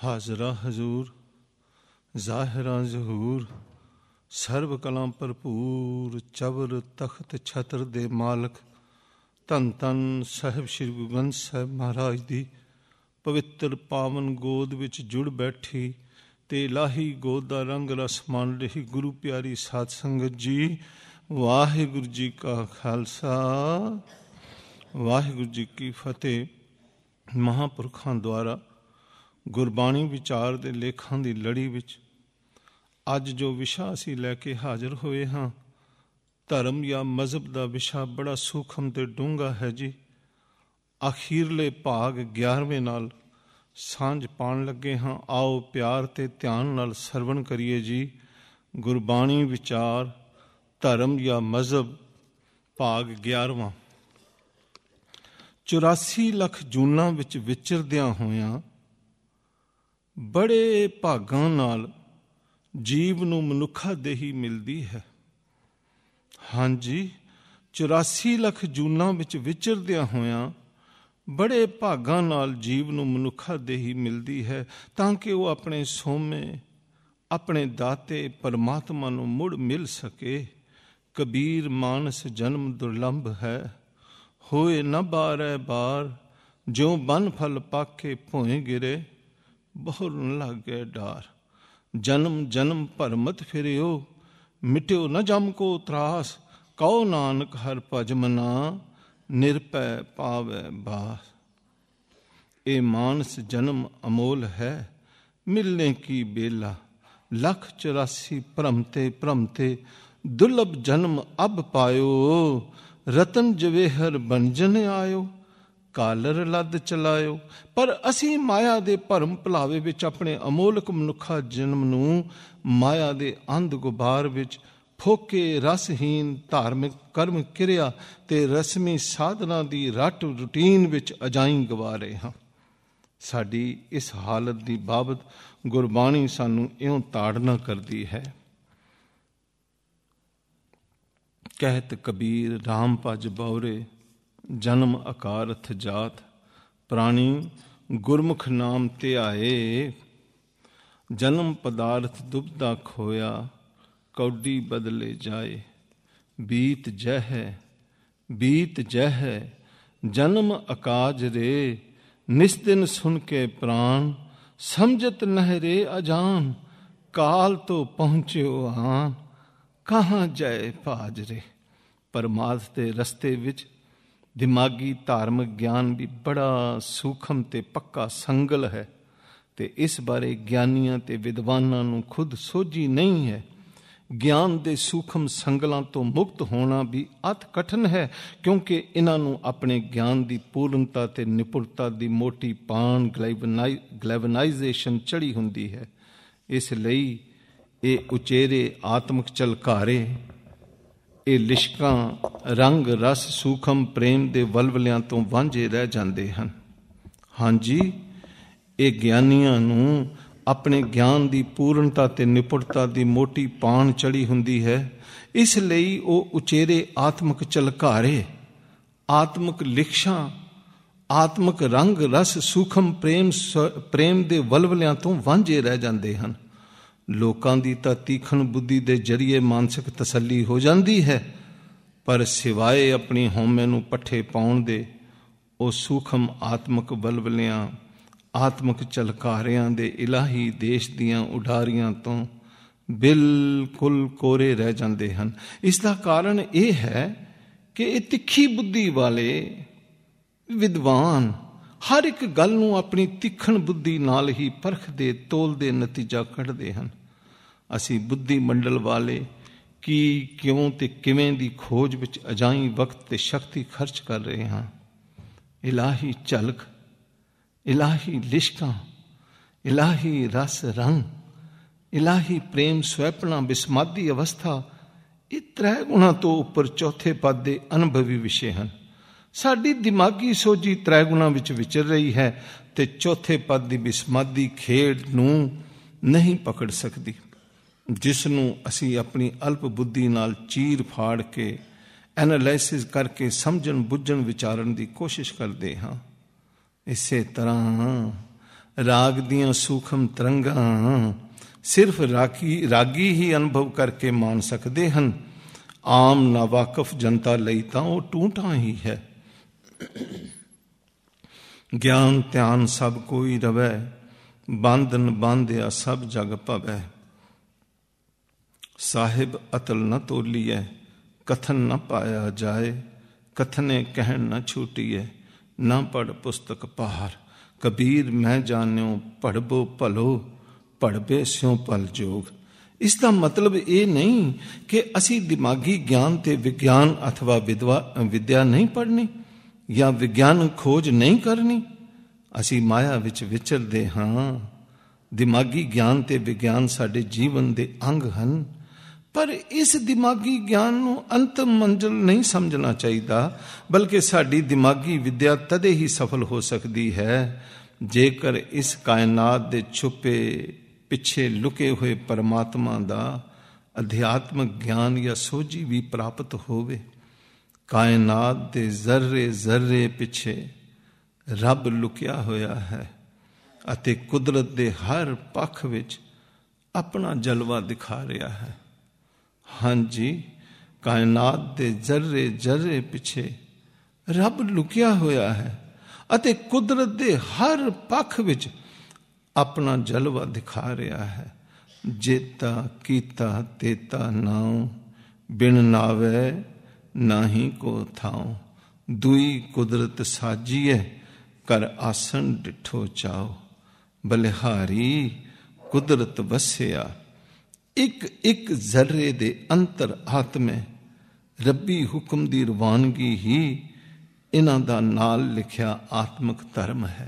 ਹਾਜ਼ਰਾ ਹਜ਼ੂਰ, ਜ਼ਾਹਿਰਾ ਜ਼ਹੂਰ, ਸਰਬ ਕਲਾਂ ਭਰਪੂਰ, ਚਬਰ ਤਖਤ ਛਤਰ ਦੇ ਮਾਲਕ, ਧੰਨ ਧੰਨ ਸਾਹਿਬ ਸ਼੍ਰੀ ਗੁਰੂ ਗ੍ਰੰਥ ਸਾਹਿਬ ਮਹਾਰਾਜ ਦੀ ਪਵਿੱਤਰ ਪਾਵਨ ਗੋਦ ਵਿੱਚ ਜੁੜ ਬੈਠੀ ਤੇ ਇਲਾਹੀ ਗੋਦ ਦਾ ਰੰਗ ਰਸ ਮਾਣ ਰਹੀ ਗੁਰੂ ਪਿਆਰੀ ਸਾਧ ਸੰਗਤ ਜੀ, ਵਾਹਿਗੁਰੂ ਜੀ ਕਾ ਖਾਲਸਾ, ਵਾਹਿਗੁਰੂ ਜੀ ਕੀ ਫਤਿਹ। ਮਹਾਂਪੁਰਖਾਂ ਦੁਆਰਾ ਗੁਰਬਾਣੀ ਵਿਚਾਰ ਦੇ ਲੇਖਾਂ ਦੀ ਲੜੀ ਵਿੱਚ ਅੱਜ ਜੋ ਵਿਸ਼ਾ ਅਸੀਂ ਲੈ ਕੇ ਹਾਜ਼ਰ ਹੋਏ ਹਾਂ, ਧਰਮ ਜਾਂ ਮਜ਼ਹਬ ਦਾ ਵਿਸ਼ਾ ਬੜਾ ਸੂਖਮ ਤੇ ਡੂੰਘਾ ਹੈ ਜੀ। ਅਖੀਰਲੇ ਭਾਗ 11ਵੇਂ ਨਾਲ ਸਾਂਝ ਪਾਉਣ ਲੱਗੇ ਹਾਂ। ਆਓ ਪਿਆਰ ਤੇ ਧਿਆਨ ਨਾਲ ਸਰਵਣ ਕਰੀਏ ਜੀ। ਗੁਰਬਾਣੀ ਵਿਚਾਰ ਧਰਮ ਜਾਂ ਮਜ਼ਹਬ ਭਾਗ 11ਵਾਂ। 84 ਲੱਖ ਜੂਨਾਂ ਵਿੱਚ ਵਿਚਰਦਿਆਂ ਹੋਇਆਂ ਬੜੇ ਭਾਗਾਂ ਨਾਲ ਜੀਵ ਨੂੰ ਮਨੁੱਖਾ ਦੇਹੀ ਮਿਲਦੀ ਹੈ। ਹਾਂਜੀ, 84 ਲੱਖ ਜੂਨਾਂ ਵਿੱਚ ਵਿਚਰਦਿਆਂ ਹੋਇਆਂ ਬੜੇ ਭਾਗਾਂ ਨਾਲ ਜੀਵ ਨੂੰ ਮਨੁੱਖਾ ਦੇਹੀ ਮਿਲਦੀ ਹੈ, ਤਾਂ ਕਿ ਉਹ ਆਪਣੇ ਸੋਮੇ, ਆਪਣੇ ਦਾਤੇ ਪਰਮਾਤਮਾ ਨੂੰ ਮੁੜ ਮਿਲ ਸਕੇ। ਕਬੀਰ ਮਾਨਸ ਜਨਮ ਦੁਰਲੰਭ ਹੈ, ਹੋਏ ਨਾ ਬਾਰੈ ਬਾਰ, ਜਿਉ ਬਨ ਫਲ ਪਾਕੇ ਭੋਏ ਗਿਰੇ, ਬਹੁਰ ਨ ਲਾਗੇ ਡਾਰ। ਜਨਮ ਜਨਮ ਭਰਮਤ ਫਿਰਿਓ, ਮਿਟਿਓ ਨ ਜਮ ਕੋ ਤਰਾਸ, ਕਹੋ ਨਾਨਕ ਹਰਿ ਭਜ ਮਨਾ, ਨਿਰਭੈ ਪਾਵੈ ਬਾਸ। ਇਹ ਮਾਨਸ ਜਨਮ ਅਮੋਲ ਹੈ, ਮਿਲਨੇ ਕੀ ਬੇਲਾ, ਲੱਖ 84 ਭਰਮਤੇ ਭਰਮਤੇ, ਦੁਰਲਭ ਜਨਮ ਅਬ ਪਾਇਓ, ਰਤਨ ਜਵੇਹਰ ਬੰਜਨ ਆਇਓ, ਕਾਲਰ ਲੱਦ ਚਲਾਇਓ। ਪਰ ਅਸੀਂ ਮਾਇਆ ਦੇ ਭਰਮ ਭੁਲਾਵੇ ਵਿੱਚ ਆਪਣੇ ਅਮੋਲਕ ਮਨੁੱਖਾ ਜਨਮ ਨੂੰ ਮਾਇਆ ਦੇ ਅੰਧ ਗੁਬਾਰ ਵਿੱਚ ਫੋਕੇ ਰਸਹੀਨ ਧਾਰਮਿਕ ਕਰਮ ਕਿਰਿਆ ਤੇ ਰਸਮੀ ਸਾਧਨਾ ਦੀ ਰੱਟ ਰੂਟੀਨ ਵਿੱਚ ਅਜਾਈਂ ਗਵਾ ਰਹੇ ਹਾਂ। ਸਾਡੀ ਇਸ ਹਾਲਤ ਦੀ ਬਾਬਤ ਗੁਰਬਾਣੀ ਸਾਨੂੰ ਇਉਂ ਤਾੜਨਾ ਕਰਦੀ ਹੈ। ਕਹਿਤ ਕਬੀਰ ਰਾਮ ਭਜ ਬਉਰੇ, ਜਨਮ ਅਕਾਰਥ ਜਾਤ, ਪ੍ਰਾਣੀ ਗੁਰਮੁਖ ਨਾਮ ਧਿਆਏ, ਜਨਮ ਪਦਾਰਥ ਦੁਬਦਾ ਖੋਇਆ, ਕੌਡੀ ਬਦਲੇ ਜਾਏ। ਬੀਤ ਜਹ ਜਨਮ ਅਕਾਜ ਰੇ, ਨਿਸ ਦਿਨ ਸੁਨ ਕੇ ਪ੍ਰਾਣ, ਸਮਝਤ ਨਹਿ ਰੇ ਅਜਾਨ, ਕਾਲ ਤੋਂ ਪਹੁੰਚਿਓ ਆਨ, ਕਹਾਂ ਜਾਏ ਭਾਜ ਰੇ। ਪਰਮਾਰਥ ਦੇ ਰਸਤੇ ਵਿੱਚ ਦਿਮਾਗੀ ਧਾਰਮਿਕ ਗਿਆਨ ਵੀ ਬੜਾ ਸੂਖਮ ਤੇ ਪੱਕਾ ਸੰਗਲ ਹੈ, ਤੇ ਇਸ ਬਾਰੇ ਗਿਆਨੀਆਂ ਤੇ ਵਿਦਵਾਨਾਂ ਨੂੰ ਖੁਦ ਸੋਝੀ ਨਹੀਂ ਹੈ। ਗਿਆਨ ਦੇ ਸੂਖਮ ਸੰਗਲਾਂ ਤੋਂ ਮੁਕਤ ਹੋਣਾ ਵੀ ਅਤ ਕਠਿਨ ਹੈ, ਕਿਉਂਕਿ ਇਹਨਾਂ ਨੂੰ ਆਪਣੇ ਗਿਆਨ ਦੀ ਪੂਰਨਤਾ ਤੇ ਨਿਪੁੰਨਤਾ ਦੀ ਮੋਟੀ ਪਾਣ ਗਲੈਵਨਾਈਜੇਸ਼ਨ ਚੜੀ ਹੁੰਦੀ ਹੈ। ਇਸ ਲਈ ਇਹ ਉਚੇਰੇ ਆਤਮਿਕ ਝਲਕਾਰੇ, ਇਹ ਲਿਸ਼ਕਾਂ ਰੰਗ ਰਸ ਸੂਖਮ ਪ੍ਰੇਮ ਦੇ ਵਲਵਲਿਆਂ ਤੋਂ ਵਾਂਝੇ ਰਹਿ ਜਾਂਦੇ ਹਨ। ਹਾਂਜੀ, ਇਹ ਗਿਆਨੀਆਂ ਨੂੰ ਆਪਣੇ ਗਿਆਨ ਦੀ ਪੂਰਨਤਾ ਤੇ ਨਿਪੁੰਨਤਾ ਦੀ ਮੋਟੀ ਪਾਣ ਚੜੀ ਹੁੰਦੀ ਹੈ। ਇਸ ਲਈ ਉਹ ਉਚੇਰੇ ਆਤਮਿਕ ਝਲਕਾਰੇ, ਆਤਮਿਕ ਲਿਖਸ਼ਾਂ, ਆਤਮਿਕ ਰੰਗ ਰਸ ਸੂਖਮ ਪ੍ਰੇਮ ਦੇ ਵਲਵਲਿਆਂ ਤੋਂ ਵਾਂਝੇ ਰਹਿ ਜਾਂਦੇ ਹਨ। ਲੋਕਾਂ ਦੀ ਤਾਂ ਤੀਖਣ ਬੁੱਧੀ ਦੇ ਜਰੀਏ ਮਾਨਸਿਕ ਤਸੱਲੀ ਹੋ ਜਾਂਦੀ ਹੈ, ਪਰ ਸਿਵਾਏ ਆਪਣੀ ਹਉਮੈ ਨੂੰ ਪੱਠੇ ਪਾਉਣ ਦੇ ਉਹ ਸੂਖਮ ਆਤਮਿਕ ਵਲਵਲਿਆਂ, ਆਤਮਿਕ ਝਲਕਾਰਿਆਂ ਦੇ ਇਲਾਹੀ ਦੇਸ਼ ਦੀਆਂ ਉਡਾਰੀਆਂ ਤੋਂ ਬਿਲਕੁਲ ਕੋਰੇ ਰਹਿ ਜਾਂਦੇ ਹਨ। ਇਸ ਦਾ ਕਾਰਨ ਇਹ ਹੈ ਕਿ ਇਹ ਤਿੱਖੀ ਬੁੱਧੀ ਵਾਲੇ ਵਿਦਵਾਨ ਹਰ ਇੱਕ ਗੱਲ ਨੂੰ ਆਪਣੀ ਤਿੱਖਣ ਬੁੱਧੀ ਨਾਲ ਹੀ ਪਰਖਦੇ, ਤੋਲਦੇ, ਨਤੀਜਾ ਕੱਢਦੇ ਹਨ। ਅਸੀਂ ਬੁੱਧੀ ਮੰਡਲ ਵਾਲੇ ਕੀ, ਕਿਉਂ ਤੇ ਕਿਵੇਂ ਦੀ ਖੋਜ ਵਿੱਚ ਅਜਾਈਂ ਵਕਤ ਤੇ ਸ਼ਕਤੀ ਖਰਚ ਕਰ ਰਹੇ ਹਾਂ। ਇਲਾਹੀ ਝਲਕ, ਇਲਾਹੀ ਲਿਸ਼ਕਾਂ, ਇਲਾਹੀ ਰਸ ਰੰਗ, ਇਲਾਹੀ ਪ੍ਰੇਮ ਸਵੈਪਨਾ ਬਿਸਮਾਦੀ ਅਵਸਥਾ, ਇਹ 3 ਗੁਣਾ ਤੋਂ ਉੱਪਰ ਚੌਥੇ ਪਦ ਦੇ ਅਨੁਭਵੀ ਵਿਸ਼ੇ ਹਨ। ਸਾਡੀ ਦਿਮਾਗੀ ਸੋਝੀ 3 ਗੁਣਾ ਵਿੱਚ ਵਿਚਰ ਰਹੀ ਹੈ ਤੇ ਚੌਥੇ ਪਦ ਦੀ ਬਿਸਮਾਦੀ ਖੇਡ ਨੂੰ ਨਹੀਂ ਪਕੜ ਸਕਦੀ, ਜਿਸ ਨੂੰ ਅਸੀਂ ਆਪਣੀ ਅਲਪ ਬੁੱਧੀ ਨਾਲ ਚੀਰ ਫਾੜ ਕੇ, ਐਨਾਲਾਈਸਿਸ ਕਰਕੇ ਸਮਝਣ, ਬੁੱਝਣ, ਵਿਚਾਰਨ ਦੀ ਕੋਸ਼ਿਸ਼ ਕਰਦੇ ਹਾਂ। ਇਸੇ ਤਰ੍ਹਾਂ ਰਾਗ ਦੀਆਂ ਸੂਖਮ ਤਰੰਗਾਂ ਸਿਰਫ ਰਾਗੀ ਹੀ ਅਨੁਭਵ ਕਰਕੇ ਮਾਣ ਸਕਦੇ ਹਨ। ਆਮ ਨਾਵਾਕਫ ਜਨਤਾ ਲਈ ਤਾਂ ਉਹ ਟੂਟਾਂ ਹੀ ਹੈ। ਗਿਆਨ ਧਿਆਨ ਸਭ ਕੋਈ ਰਵੈ, ਬੰਧਨ ਬਾਂਧਿਆ ਸਭ ਜਗ ਭਵੈ। ਸਾਹਿਬ ਅਤਲ ਨ ਤੋਲੀਐ, ਕਥਨ ਨ ਪਾਇਆ ਜਾਏ। ਕਥਨੇ ਕਹਿਣ ਨ ਛੂਟੀਐ, ਨਾ ਪੜ ਪੁਸਤਕ ਪਹਾਰ। ਕਬੀਰ ਮੈਂ ਜਾਣਿਓ ਪੜਬੋ ਭਲੋ, ਪੜਬੇ ਸਿਉ ਭਲ ਜੋਗ। ਇਸ ਦਾ ਮਤਲਬ ਇਹ ਨਹੀਂ ਕਿ ਅਸੀਂ ਦਿਮਾਗੀ ਗਿਆਨ ਤੇ ਵਿਗਿਆਨ ਅਥਵਾ ਵਿਦਿਆ ਨਹੀਂ ਪੜ੍ਹਨੀ ਜਾਂ ਵਿਗਿਆਨਕ ਖੋਜ ਨਹੀਂ ਕਰਨੀ। ਅਸੀਂ ਮਾਇਆ ਵਿੱਚ ਵਿਚਰਦੇ ਹਾਂ। ਦਿਮਾਗੀ ਗਿਆਨ ਤੇ ਵਿਗਿਆਨ ਸਾਡੇ ਜੀਵਨ ਦੇ ਅੰਗ ਹਨ, ਪਰ ਇਸ ਦਿਮਾਗੀ ਗਿਆਨ ਨੂੰ ਅੰਤਮ ਮੰਜ਼ਿਲ ਨਹੀਂ ਸਮਝਣਾ ਚਾਹੀਦਾ, ਬਲਕਿ ਸਾਡੀ ਦਿਮਾਗੀ ਵਿਦਿਆ ਤਦੇ ਹੀ ਸਫਲ ਹੋ ਸਕਦੀ ਹੈ ਜੇਕਰ ਇਸ ਕਾਇਨਾਤ ਦੇ ਛੁਪੇ ਪਿੱਛੇ ਲੁਕੇ ਹੋਏ ਪਰਮਾਤਮਾ ਦਾ ਅਧਿਆਤਮਕ ਗਿਆਨ ਜਾਂ ਸੋਝੀ ਵੀ ਪ੍ਰਾਪਤ ਹੋਵੇ। ਕਾਇਨਾਤ ਦੇ ਜ਼ਰਰੇ ਜ਼ਰਰੇ ਪਿੱਛੇ ਰੱਬ ਲੁਕਿਆ ਹੋਇਆ ਹੈ ਅਤੇ ਕੁਦਰਤ ਦੇ ਹਰ ਪੱਖ ਵਿੱਚ ਆਪਣਾ ਜਲਵਾ ਦਿਖਾ ਰਿਹਾ ਹੈ। ਹਾਂਜੀ, ਕਾਇਨਾਤ ਦੇ ਜ਼ਰਰੇ ਜ਼ਰਰੇ ਪਿੱਛੇ ਰੱਬ ਲੁਕਿਆ ਹੋਇਆ ਹੈ ਅਤੇ ਕੁਦਰਤ ਦੇ ਹਰ ਪੱਖ ਵਿੱਚ ਆਪਣਾ ਜਲਵਾ ਦਿਖਾ ਰਿਹਾ ਹੈ। ਜੇਤਾ ਕੀਤਾ ਤੇਤਾ ਨਾਉ, ਬਿਨ ਨਾਵੇ ਨਾਹੀ ਕੋ ਥਾਉ। ਦੁਈ ਕੁਦਰਤ ਸਾਜੀਐ, ਕਰ ਆਸਣ ਡਿਠੋ ਚਾਓ। ਬਲਿਹਾਰੀ ਕੁਦਰਤ ਵਸਿਆ, ਇੱਕ ਇੱਕ ਜ਼ਰਰੇ ਦੇ ਅੰਤਰ ਆਤਮੇ ਰੱਬੀ ਹੁਕਮ ਦੀ ਰਵਾਨਗੀ ਹੀ ਇਹਨਾਂ ਦਾ ਨਾਲ ਲਿਖਿਆ ਆਤਮਿਕ ਧਰਮ ਹੈ।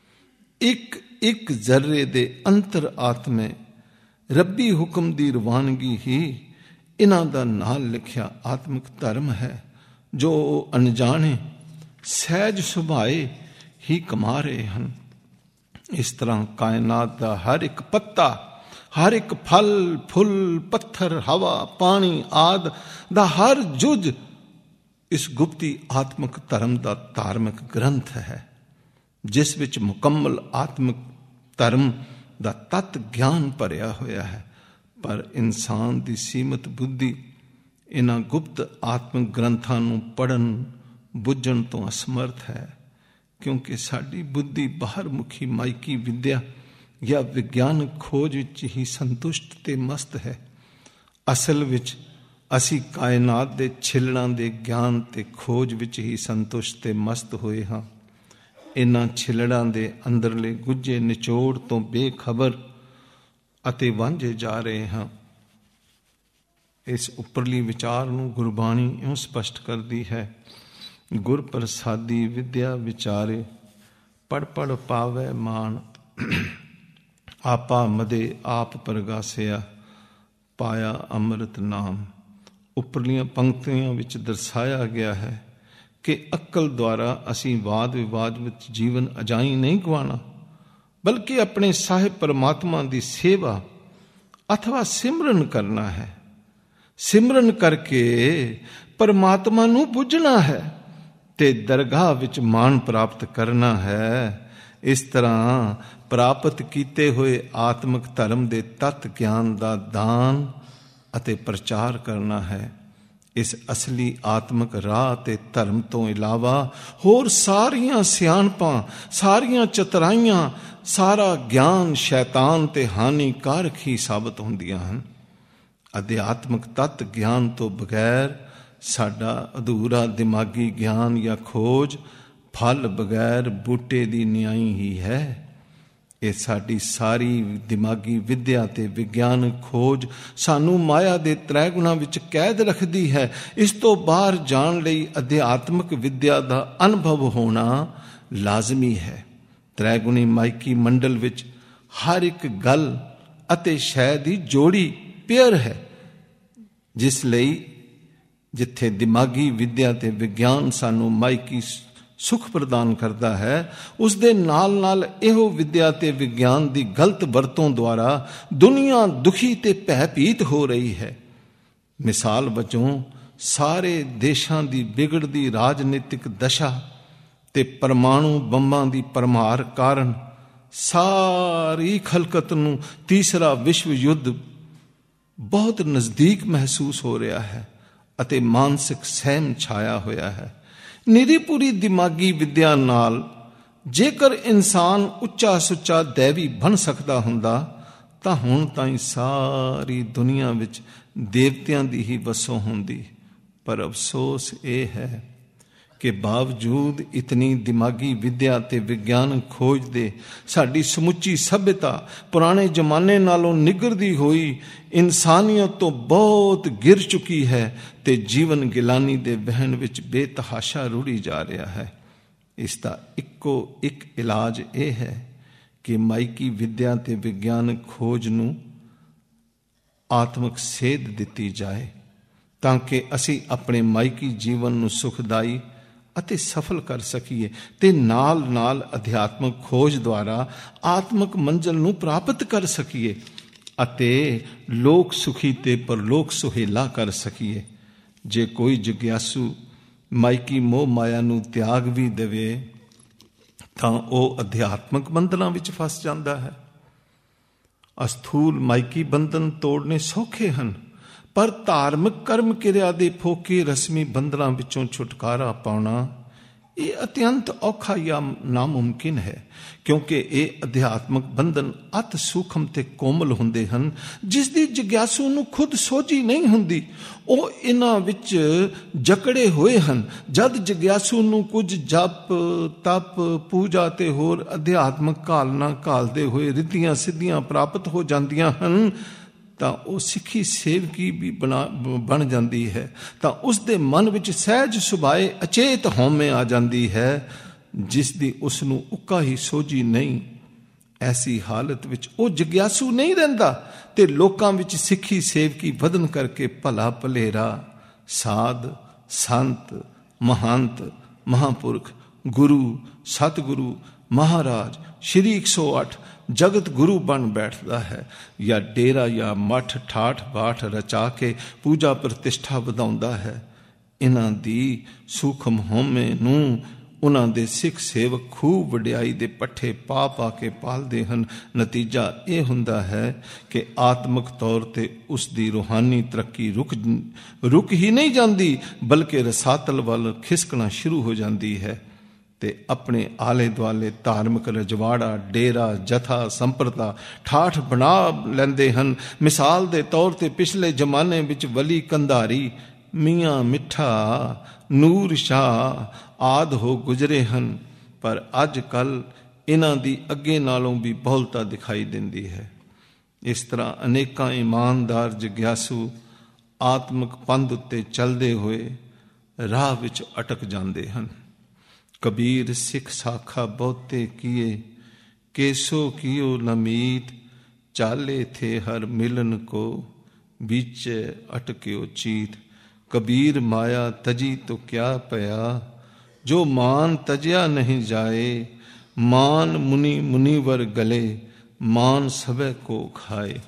ਇੱਕ ਇੱਕ ਜ਼ਰਰੇ ਦੇ ਅੰਤਰ ਆਤਮੇ ਰੱਬੀ ਹੁਕਮ ਦੀ ਰਵਾਨਗੀ ਹੀ ਇਹਨਾਂ ਦਾ ਨਾਲ ਲਿਖਿਆ ਆਤਮਿਕ ਧਰਮ ਹੈ, ਜੋ ਅਣਜਾਣੇ ਸਹਿਜ ਸੁਭਾਏ ਹੀ ਕਮਾ ਰਹੇ ਹਨ। ਇਸ ਤਰ੍ਹਾਂ ਕਾਇਨਾਤ ਦਾ ਹਰ ਇੱਕ ਪੱਤਾ, ਹਰ ਇੱਕ ਫਲ ਫੁੱਲ, ਪੱਥਰ, ਹਵਾ, ਪਾਣੀ ਆਦਿ ਦਾ ਹਰ ਜੁਜ਼ ਇਸ ਗੁਪਤੀ ਆਤਮਿਕ ਧਰਮ ਦਾ ਧਾਰਮਿਕ ਗ੍ਰੰਥ ਹੈ, ਜਿਸ ਵਿੱਚ ਮੁਕੰਮਲ ਆਤਮਿਕ ਧਰਮ ਦਾ ਤੱਤ ਗਿਆਨ ਭਰਿਆ ਹੋਇਆ ਹੈ। ਪਰ ਇਨਸਾਨ ਦੀ ਸੀਮਤ ਬੁੱਧੀ ਇਹਨਾਂ ਗੁਪਤ ਆਤਮਿਕ ਗ੍ਰੰਥਾਂ ਨੂੰ ਪੜ੍ਹਨ ਬੁੱਝਣ ਤੋਂ ਅਸਮਰਥ ਹੈ, ਕਿਉਂਕਿ ਸਾਡੀ ਬੁੱਧੀ ਬਾਹਰ ਮੁਖੀ ਮਾਇਕੀ ਵਿਦਿਆ ਜਾਂ ਵਿਗਿਆਨਕ ਖੋਜ ਵਿੱਚ ਹੀ ਸੰਤੁਸ਼ਟ ਤੇ ਮਸਤ ਹੈ। ਅਸਲ ਵਿੱਚ ਅਸੀਂ ਕਾਇਨਾਤ ਦੇ ਛਿੱਲੜਾਂ ਦੇ ਗਿਆਨ ਤੇ ਖੋਜ ਵਿੱਚ ਹੀ ਸੰਤੁਸ਼ਟ ਤੇ ਮਸਤ ਹੋਏ ਹਾਂ। ਇਹਨਾਂ ਛਿੱਲੜਾਂ ਦੇ ਅੰਦਰਲੇ ਗੁੱਝੇ ਨਿਚੋੜ ਤੋਂ ਬੇਖਬਰ ਅਤੇ ਵਾਂਝੇ ਜਾ ਰਹੇ ਹਾਂ। ਇਸ ਉੱਪਰਲੀ ਵਿਚਾਰ ਨੂੰ ਗੁਰਬਾਣੀ ਇਉਂ ਸਪਸ਼ਟ ਕਰਦੀ ਹੈ, ਗੁਰ ਪ੍ਰਸਾਦੀ ਵਿਦਿਆ ਵਿਚਾਰੇ, ਪੜ ਪੜ ਪਾਵੈ ਮਾਨ। ਆਪਾ ਮਦੇ ਆਪ ਪ੍ਰਗਾਸਿਆ, ਪਾਇਆ ਅੰਮ੍ਰਿਤ ਨਾਮ। ਉੱਪਰਲੀਆਂ ਪੰਕਤੀਆਂ ਵਿੱਚ ਦਰਸਾਇਆ ਗਿਆ ਹੈ ਕਿ ਅਕਲ ਦੁਆਰਾ ਅਸੀਂ ਵਾਦ ਵਿਵਾਦ ਵਿੱਚ ਜੀਵਨ ਅਜਾਈਂ ਨਹੀਂ ਗਵਾਉਣਾ, ਬਲਕਿ ਆਪਣੇ ਸਾਹਿਬ ਪਰਮਾਤਮਾ ਦੀ ਸੇਵਾ ਅਥਵਾ ਸਿਮਰਨ ਕਰਨਾ ਹੈ। ਸਿਮਰਨ ਕਰਕੇ ਪਰਮਾਤਮਾ ਨੂੰ ਬੁੱਝਣਾ ਹੈ ਤੇ ਦਰਗਾਹ ਵਿੱਚ ਮਾਣ ਪ੍ਰਾਪਤ ਕਰਨਾ ਹੈ। ਇਸ ਤਰ੍ਹਾਂ ਪ੍ਰਾਪਤ ਕੀਤੇ ਹੋਏ ਆਤਮਿਕ ਧਰਮ ਦੇ ਤੱਤ ਗਿਆਨ ਦਾ ਦਾਨ ਅਤੇ ਪ੍ਰਚਾਰ ਕਰਨਾ ਹੈ। ਇਸ ਅਸਲੀ ਆਤਮਿਕ ਰਾਹ ਤੇ ਧਰਮ ਤੋਂ ਇਲਾਵਾ ਹੋਰ ਸਾਰੀਆਂ ਸਿਆਣਪਾਂ, ਸਾਰੀਆਂ ਚਤੁਰਾਈਆਂ, ਸਾਰਾ ਗਿਆਨ ਸ਼ੈਤਾਨ ਤੇ ਹਾਨੀਕਾਰਕ ਹੀ ਸਾਬਤ ਹੁੰਦੀਆਂ ਹਨ। ਅਧਿਆਤਮਿਕ ਤੱਤ ਗਿਆਨ ਤੋਂ ਬਗੈਰ ਸਾਡਾ ਅਧੂਰਾ ਦਿਮਾਗੀ ਗਿਆਨ ਜਾਂ ਖੋਜ ਫਲ ਬਗੈਰ ਬੂਟੇ ਦੀ ਨਿਆਈ ਹੀ ਹੈ। ਇਹ ਸਾਡੀ ਸਾਰੀ ਦਿਮਾਗੀ ਵਿਦਿਆ ਤੇ ਵਿਗਿਆਨਕ ਖੋਜ ਸਾਨੂੰ ਮਾਇਆ ਦੇ ਤ੍ਰੈ ਗੁਣਾਂ ਵਿੱਚ ਕੈਦ ਰੱਖਦੀ ਹੈ। ਇਸ ਤੋਂ ਬਾਹਰ ਜਾਣ ਲਈ ਅਧਿਆਤਮਿਕ ਵਿਦਿਆ ਦਾ ਅਨੁਭਵ ਹੋਣਾ ਲਾਜ਼ਮੀ ਹੈ। ਤ੍ਰੈ ਗੁਣੀ ਮਾਇਕੀ ਮੰਡਲ ਵਿੱਚ ਹਰ ਇੱਕ ਗੱਲ ਅਤੇ ਸ਼ੈ ਦੀ ਜੋੜੀ ਪੇਅਰ ਹੈ, ਜਿਸ ਲਈ ਜਿੱਥੇ ਦਿਮਾਗੀ ਵਿਦਿਆ ਤੇ ਵਿਗਿਆਨ ਸਾਨੂੰ ਮਾਇਕੀ ਸੁਖ ਪ੍ਰਦਾਨ ਕਰਦਾ ਹੈ, ਉਸ ਦੇ ਨਾਲ ਨਾਲ ਇਹੋ ਵਿਦਿਆ ਤੇ ਵਿਗਿਆਨ ਦੀ ਗਲਤ ਵਰਤੋਂ ਦੁਆਰਾ ਦੁਨੀਆ ਦੁਖੀ ਤੇ ਭੈਭੀਤ ਹੋ ਰਹੀ ਹੈ। ਮਿਸਾਲ ਵਜੋਂ ਸਾਰੇ ਦੇਸ਼ਾਂ ਦੀ ਵਿਗੜਦੀ ਰਾਜਨੀਤਿਕ ਦਸ਼ਾ ਤੇ ਪਰਮਾਣੂ ਬੰਬਾਂ ਦੀ ਭਰਮਾਰ ਕਾਰਨ ਸਾਰੀ ਖਲਕਤ ਨੂੰ ਤੀਸਰਾ ਵਿਸ਼ਵ ਯੁੱਧ ਬਹੁਤ ਨਜ਼ਦੀਕ ਮਹਿਸੂਸ ਹੋ ਰਿਹਾ ਹੈ ਅਤੇ ਮਾਨਸਿਕ ਸਹਿਮ ਛਾਇਆ ਹੋਇਆ ਹੈ। ਨਿਰੀਪੂਰੀ ਦਿਮਾਗੀ ਵਿਦਿਆ ਨਾਲ ਜੇਕਰ ਇਨਸਾਨ ਉੱਚਾ ਸੁੱਚਾ ਦੈਵੀ ਬਣ ਸਕਦਾ ਹੁੰਦਾ ਤਾਂ ਹੁਣ ਤਾਈਂ ਸਾਰੀ ਦੁਨੀਆ ਵਿੱਚ ਦੇਵਤਿਆਂ ਦੀ ਹੀ ਵਸੋਂ ਹੁੰਦੀ। ਪਰ ਅਫਸੋਸ ਇਹ ਹੈ ਕਿ ਬਾਵਜੂਦ ਇਤਨੀ ਦਿਮਾਗੀ ਵਿਦਿਆ ਤੇ ਵਿਗਿਆਨਕ ਖੋਜ ਦੇ ਸਾਡੀ ਸਮੁੱਚੀ ਸਭਿਅਤਾ ਪੁਰਾਣੇ ਜ਼ਮਾਨੇ ਨਾਲੋਂ ਨਿਗਰਦੀ ਹੋਈ ਇਨਸਾਨੀਅਤ ਤੋਂ ਬਹੁਤ ਗਿਰ ਚੁੱਕੀ ਹੈ ਤੇ ਜੀਵਨ ਗਿਲਾਨੀ ਦੇ ਵਹਿਣ ਵਿੱਚ ਬੇਤਹਾਸ਼ਾ ਰੁੜੀ ਜਾ ਰਿਹਾ ਹੈ। ਇਸ ਦਾ ਇੱਕੋ ਇੱਕ ਇਲਾਜ ਇਹ ਹੈ ਕਿ ਮਾਇਕੀ ਵਿਦਿਆ ਤੇ ਵਿਗਿਆਨਕ ਖੋਜ ਨੂੰ ਆਤਮਿਕ ਸੇਧ ਦਿੱਤੀ ਜਾਏ ਤਾਂ ਕਿ ਅਸੀਂ ਆਪਣੇ ਮਾਇਕੀ ਜੀਵਨ ਨੂੰ ਸੁਖਦਾਈ ਅਤੇ ਸਫਲ ਕਰ ਸਕੀਏ ਤੇ ਨਾਲ ਨਾਲ ਅਧਿਆਤਮਕ ਖੋਜ ਦੁਆਰਾ ਆਤਮਿਕ ਮੰਜ਼ਿਲ ਨੂੰ ਪ੍ਰਾਪਤ ਕਰ ਸਕੀਏ ਅਤੇ ਲੋਕ ਸੁਖੀ ਤੇ ਪਰਲੋਕ ਸੁਹੇਲਾ ਕਰ ਸਕੀਏ। ਜੇ ਕੋਈ ਜਿਗਿਆਸੂ ਮਾਇਕੀ ਮੋਹ ਮਾਇਆ ਨੂੰ ਤਿਆਗ ਵੀ ਦੇਵੇ ਤਾਂ ਉਹ ਅਧਿਆਤਮਕ ਬੰਧਨਾਂ ਵਿੱਚ ਫਸ ਜਾਂਦਾ ਹੈ। ਅਸਥੂਲ ਮਾਇਕੀ ਬੰਧਨ ਤੋੜਨੇ ਸੌਖੇ ਹਨ, ਪਰ ਧਾਰਮਿਕ ਕਰਮ ਕਿਰਿਆ ਦੇ ਫੋਕੇ ਰਸਮੀ ਬੰਧਨਾਂ ਵਿੱਚੋਂ ਛੁਟਕਾਰਾ ਪਾਉਣਾ ਇਹ ਅਤਿਅੰਤ ਔਖਾ ਜਾਂ ਨਾਮੁਮਕਿਨ ਹੈ, ਕਿਉਂਕਿ ਇਹ ਅਧਿਆਤਮਕ ਬੰਧਨ ਅਤ ਸੂਖਮ ਤੇ ਕੋਮਲ ਹੁੰਦੇ ਹਨ ਜਿਸ ਦੀ ਜਿਗਿਆਸੂ ਨੂੰ ਖੁਦ ਸੋਝੀ ਨਹੀਂ ਹੁੰਦੀ। ਉਹ ਇਹਨਾਂ ਵਿੱਚ ਜਕੜੇ ਹੋਏ ਹਨ। ਜਦ ਜਿਗਿਆਸੂ ਨੂੰ ਕੁਝ ਜਪ ਤਪ ਪੂਜਾ ਤੇ ਹੋਰ ਅਧਿਆਤਮਕ ਘਾਲਣਾ ਘਾਲਦੇ ਹੋਏ ਰਿੱਧੀਆਂ ਸਿੱਧੀਆਂ ਪ੍ਰਾਪਤ ਹੋ ਜਾਂਦੀਆਂ ਹਨ ਤਾਂ ਉਹ ਸਿੱਖੀ ਸੇਵਕੀ ਵੀ ਬਣ ਜਾਂਦੀ ਹੈ, ਤਾਂ ਉਸ ਦੇ ਮਨ ਵਿੱਚ ਸਹਿਜ ਸੁਭਾਏ ਅਚੇਤ ਹਉਮੈ ਆ ਜਾਂਦੀ ਹੈ ਜਿਸ ਦੀ ਉਸ ਨੂੰ ਉੱਕਾ ਹੀ ਸੋਝੀ ਨਹੀਂ। ਐਸੀ ਹਾਲਤ ਵਿੱਚ ਉਹ ਜਿਗਿਆਸੂ ਨਹੀਂ ਰਹਿੰਦਾ ਤੇ ਲੋਕਾਂ ਵਿੱਚ ਸਿੱਖੀ ਸੇਵਕੀ ਵਧਨ ਕਰਕੇ ਭਲਾ ਭਲੇਰਾ ਸਾਧ ਸੰਤ ਮਹੰਤ ਮਹਾਂਪੁਰਖ ਗੁਰੂ ਸਤਿਗੁਰੂ ਮਹਾਰਾਜ ਸ਼੍ਰੀ 108 ਜਗਤ ਗੁਰੂ ਬਣ ਬੈਠਦਾ ਹੈ ਜਾਂ ਡੇਰਾ ਜਾਂ ਮੱਠ ਠਾਠ ਬਾਠ ਰਚਾ ਕੇ ਪੂਜਾ ਪ੍ਰਤਿਸ਼ਠਾ ਵਧਾਉਂਦਾ ਹੈ। ਇਹਨਾਂ ਦੀ ਸੂਖਮ ਹਉਮੈ ਨੂੰ ਉਹਨਾਂ ਦੇ ਸਿੱਖ ਸੇਵਕ ਖੂਬ ਵਡਿਆਈ ਦੇ ਪੱਠੇ ਪਾ ਪਾ ਕੇ ਪਾਲਦੇ ਹਨ। ਨਤੀਜਾ ਇਹ ਹੁੰਦਾ ਹੈ ਕਿ ਆਤਮਿਕ ਤੌਰ ਤੇ ਉਸ ਦੀ ਰੂਹਾਨੀ ਤਰੱਕੀ ਰੁਕ ਹੀ ਨਹੀਂ ਜਾਂਦੀ, ਬਲਕਿ ਰਸਾਤਲ ਵੱਲ ਖਿਸਕਣਾ ਸ਼ੁਰੂ ਹੋ ਜਾਂਦੀ ਹੈ ਤੇ ਆਪਣੇ ਆਲੇ ਦੁਆਲੇ ਧਾਰਮਿਕ ਰਜਵਾੜਾ ਡੇਰਾ ਜਥਾ ਸੰਪਰਦਾ ਠਾਠ ਬਣਾ ਲੈਂਦੇ ਹਨ। ਮਿਸਾਲ ਦੇ ਤੌਰ ਤੇ ਪਿਛਲੇ ਜ਼ਮਾਨੇ ਵਿੱਚ ਵਲੀ ਕੰਧਾਰੀ ਮੀਆਂ ਮਿੱਠਾ ਨੂਰ ਸ਼ਾਹ ਆਦਿ ਹੋ ਗੁਜ਼ਰੇ ਹਨ, ਪਰ ਅੱਜ ਕੱਲ੍ਹ ਇਹਨਾਂ ਦੀ ਅੱਗੇ ਨਾਲੋਂ ਵੀ ਬਹੁਲਤਾ ਦਿਖਾਈ ਦਿੰਦੀ ਹੈ। ਇਸ ਤਰ੍ਹਾਂ ਅਨੇਕਾਂ ਇਮਾਨਦਾਰ ਜਿਗਿਆਸੂ ਆਤਮਿਕ ਪੰਧ ਉੱਤੇ ਚੱਲਦੇ ਹੋਏ ਰਾਹ ਵਿੱਚ ਅਟਕ ਜਾਂਦੇ ਹਨ। ਕਬੀਰ ਸਿੱਖ ਸਾਖਾ ਬਹੁਤੇ ਕੀਏ ਕੇਸੋ ਕੀਓ ਨਮੀਤ ਚਾਲੇ ਥੇ ਹਰ ਮਿਲਨ ਕੋ ਵਿੱਚ ਅਟਕਿਓ ਚੀਤ। ਕਬੀਰ ਮਾਇਆ ਤਜੀ ਤੋ ਕਿਆ ਪਿਆ ਜੋ ਮਾਨ ਤਜਿਆ ਨਹੀਂ ਜਾਏ। ਮਾਨ ਮੁਨੀ ਮੁਨੀਵਰ ਗਲੇ ਮਾਨ ਸਭੈ ਕੋ ਖਾਏ।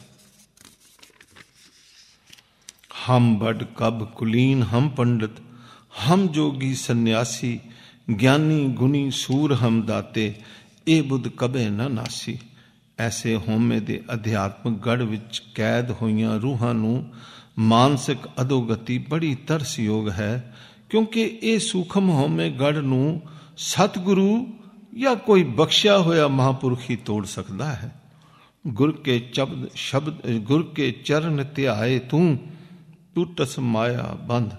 हम बड़ कब कुलीन हम पंडित हम जोगी सन्यासी ज्ञानी गुनी सूर हम दाते ए बुध कबे न नासी। ऐसे होमे दे अध्यात्मक गढ़ विच कैद होइयां रूहां नूं मानसिक अधोगति बड़ी तरसयोग है, क्योंकि ये सूखम होमे गढ़ नूं सतगुरु या कोई बख्शिया होया महापुरुष ही तोड़ सकता है। गुर के शब्द गुर के चरण त्याए तू टूटस माया बंध।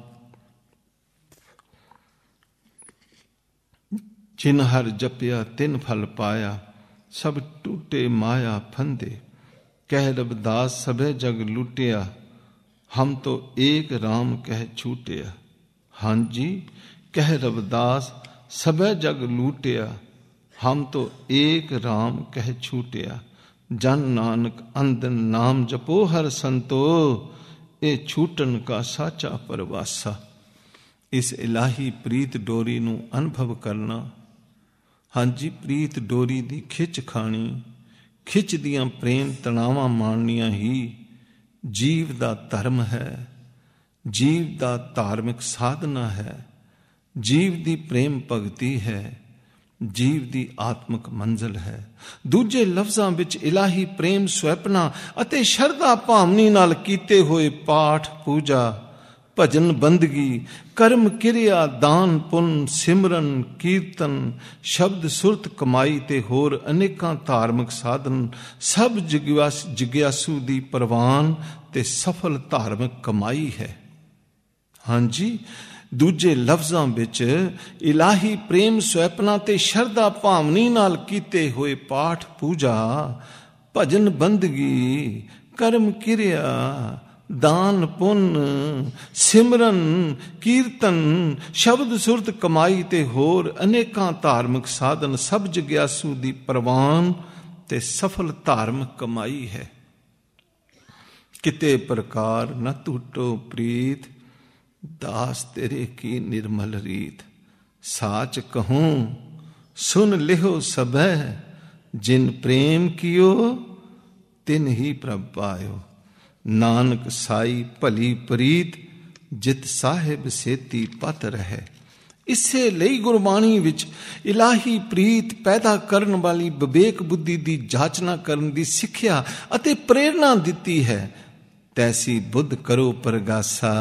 जिन हर जपिया तिन फल पाया सब टूटे माया फंदे। कह रविदास सबे जग लुटिया हम तो एक राम कह छूटिया। हाँ जी कह रविदास सबे जग लूटिया हम तो एक राम कह छूटिया। जन नानक अंदन नाम जपो हर संतो ए छूटन का साचा परवासा। इस इलाही प्रीत डोरी नूं अनुभव करना। हाँ जी प्रीत डोरी दी खिच खानी, खिच दियां प्रेम तनावां माणनियां ही जीव दा धर्म है, जीव दा धार्मिक साधना है, जीव दी प्रेम भगती है, ਜੀਵ ਦੀ ਆਤਮਿਕ ਮੰਜ਼ਿਲ ਹੈ। ਦੂਜੇ ਲਫ਼ਜ਼ਾਂ ਵਿੱਚ ਇਲਾਹੀ ਪ੍ਰੇਮ ਸੁਹੱਪਣਾ ਅਤੇ ਸ਼ਰਧਾ ਭਾਵਨੀ ਨਾਲ ਕੀਤੇ ਹੋਏ ਪਾਠ, ਪੂਜਾ, ਭਜਨ, ਬੰਦਗੀ, ਕਰਮ, ਕਿਰਿਆ, ਦਾਨ, ਪੁੰਨ, ਸਿਮਰਨ, ਕੀਰਤਨ, ਸ਼ਬਦ, ਸੁਰਤ, ਕਮਾਈ ਤੇ ਹੋਰ ਅਨੇਕਾਂ ਧਾਰਮਿਕ ਸਾਧਨ ਸਭ ਜਿਗਿਆਸੂ ਦੀ ਪ੍ਰਵਾਨ ਤੇ ਸਫਲ ਧਾਰਮਿਕ ਕਮਾਈ ਹੈ। ਹਾਂਜੀ, ਦੂਜੇ ਲਫ਼ਜ਼ਾਂ ਵਿੱਚ ਇਲਾਹੀ ਪ੍ਰੇਮ ਸੁਹੱਪਣਾ ਤੇ ਸ਼ਰਧਾ ਭਾਵਨੀ ਨਾਲ ਕੀਤੇ ਹੋਏ ਪਾਠ, ਪੂਜਾ, ਭਜਨ, ਬੰਦਗੀ, ਕਰਮ, ਕਿਰਿਆ, ਦਾਨ, ਪੁੰਨ, ਸਿਮਰਨ, ਕੀਰਤਨ, ਸ਼ਬਦ, ਸੁਰਤ, ਕਮਾਈ ਤੇ ਹੋਰ ਅਨੇਕਾਂ ਧਾਰਮਿਕ ਸਾਧਨ ਸਭ ਜਿਗਿਆਸੂ ਦੀ ਪ੍ਰਵਾਨ ਤੇ ਸਫਲ ਧਾਰਮਿਕ ਕਮਾਈ ਹੈ। ਕਿਤੇ ਪ੍ਰਕਾਰ ਨ ਟੂਟੋ ਪ੍ਰੀਤ, ਦਾਸ ਤੇਰੇ ਕੀ ਨਿਰਮਲ ਰੀਤ। ਸਾਚ ਕਹੂੰ ਸੁਨ ਲਿਹੋ ਸਭੈ, ਜਿਨ ਪ੍ਰੇਮ ਕੀਓ ਤਿਨ ਹੀ ਪ੍ਰਭ ਪਾਇਓ। ਨਾਨਕ ਸਾਈ ਭਲੀ ਪ੍ਰੀਤ, ਜਿਤ ਸਾਹਿਬ ਸੇਤੀ ਪਤ ਰਹਿ। ਇਸੇ ਲਈ ਗੁਰਬਾਣੀ ਵਿੱਚ ਇਲਾਹੀ ਪ੍ਰੀਤ ਪੈਦਾ ਕਰਨ ਵਾਲੀ ਵਿਵੇਕ ਬੁੱਧੀ ਦੀ ਜਾਚਨਾ ਕਰਨ ਦੀ ਸਿੱਖਿਆ ਅਤੇ ਪ੍ਰੇਰਨਾ ਦਿੱਤੀ ਹੈ। ਤੈਸੀ ਬੁੱਧ ਕਰੋ ਪ੍ਰਗਾਸਾ,